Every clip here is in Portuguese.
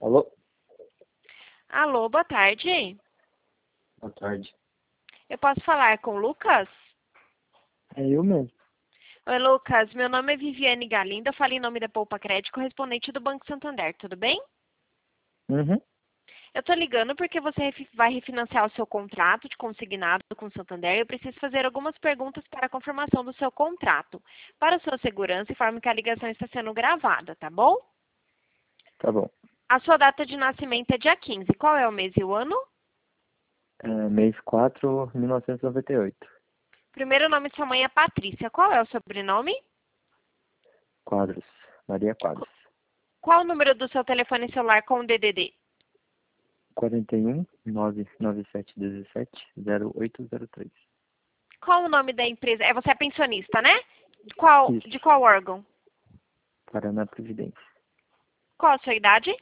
Alô? Alô, boa tarde. Boa tarde. Eu posso falar com o Lucas? É eu mesmo. Oi, Lucas. Meu nome é Viviane Galindo. Eu falo em nome da Poupa Crédito, correspondente do Banco Santander. Tudo bem? Uhum. Eu tô ligando porque você vai refinanciar o seu contrato de consignado com o Santander. Eu preciso fazer algumas perguntas para a confirmação do seu contrato. Para sua segurança, informe que a ligação está sendo gravada, tá bom? Tá bom. A sua data de nascimento é dia 15. Qual é o mês e o ano? Mês 4, 1998. Primeiro nome de sua mãe é Patrícia. Qual é o sobrenome? Quadros. Maria Quadros. Qual o número do seu telefone celular com o DDD? 41 99717 0803. Qual o nome da empresa? Você é pensionista, né? Isso. De qual órgão? Paraná Previdência. Qual a sua idade?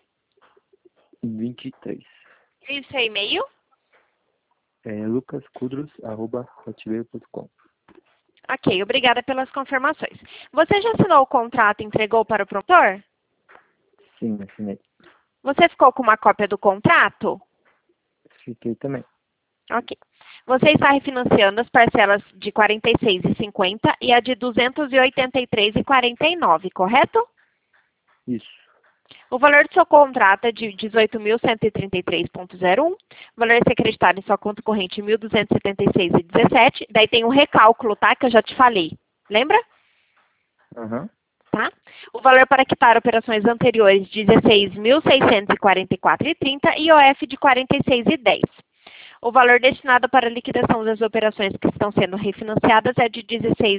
23. E o seu e-mail? lucascudros@hotmail.com. Ok, obrigada pelas confirmações. Você já assinou o contrato e entregou para o promotor? Sim, assinei. Você ficou com uma cópia do contrato? Fiquei também. Ok. Você está refinanciando as parcelas de R$ 46,50 e a de R$ 283,49, correto? Isso. O valor do seu contrato é de 18.133,01. O valor a ser acreditado em sua conta corrente 1.276,17. Daí tem um recálculo, tá? Que eu já te falei. Lembra? Aham. Tá? O valor para quitar operações anteriores 16.644,30 e OF de 46,10. O valor destinado para a liquidação das operações que estão sendo refinanciadas é de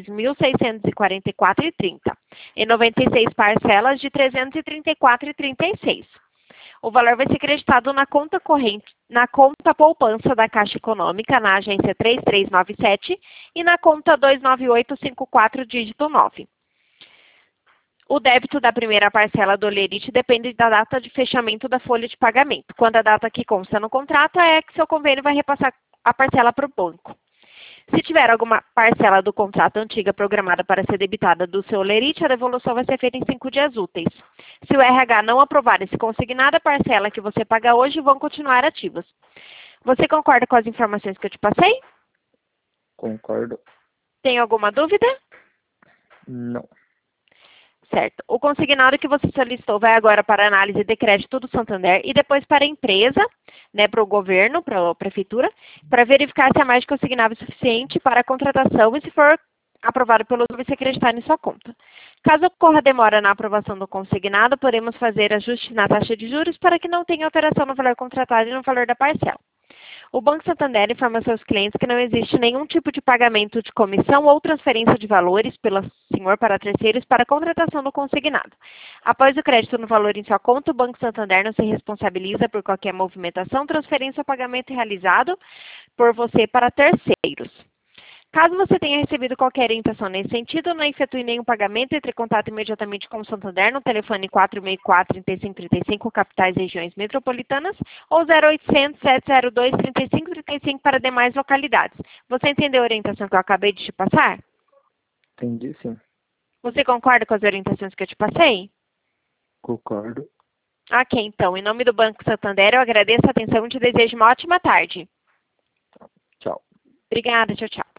16.644,30 e 96 parcelas de 334,36. O valor vai ser creditado na conta corrente, na conta poupança da Caixa Econômica, na agência 3397 e na conta 29854, dígito 9. O débito da primeira parcela do Olerite depende da data de fechamento da folha de pagamento. Quando a data que consta no contrato é que seu convênio vai repassar a parcela para o banco. Se tiver alguma parcela do contrato antiga programada para ser debitada do seu Olerite, a devolução vai ser feita em 5 dias úteis. Se o RH não aprovar esse consignado, a parcela que você paga hoje vão continuar ativas. Você concorda com as informações que eu te passei? Concordo. Tem alguma dúvida? Não. Certo. O consignado que você solicitou vai agora para análise de crédito do Santander e depois para a empresa, né, para o governo, para a prefeitura, para verificar se a margem consignável é suficiente para a contratação e se for aprovado pelo vai se acreditar em sua conta. Caso ocorra demora na aprovação do consignado, podemos fazer ajuste na taxa de juros para que não tenha alteração no valor contratado e no valor da parcela. O Banco Santander informa seus clientes que não existe nenhum tipo de pagamento de comissão ou transferência de valores pelo senhor para terceiros para a contratação do consignado. Após o crédito no valor em sua conta, o Banco Santander não se responsabiliza por qualquer movimentação, transferência ou pagamento realizado por você para terceiros. Caso você tenha recebido qualquer orientação nesse sentido, não efetue nenhum pagamento, entre em contato imediatamente com o Santander no telefone 464-3535, capitais e regiões metropolitanas, ou 0800-702-3535 para demais localidades. Você entendeu a orientação que eu acabei de te passar? Entendi, sim. Você concorda com as orientações que eu te passei? Concordo. Ok, então, em nome do Banco Santander, eu agradeço a atenção e te desejo uma ótima tarde. Tchau. Obrigada, tchau, tchau.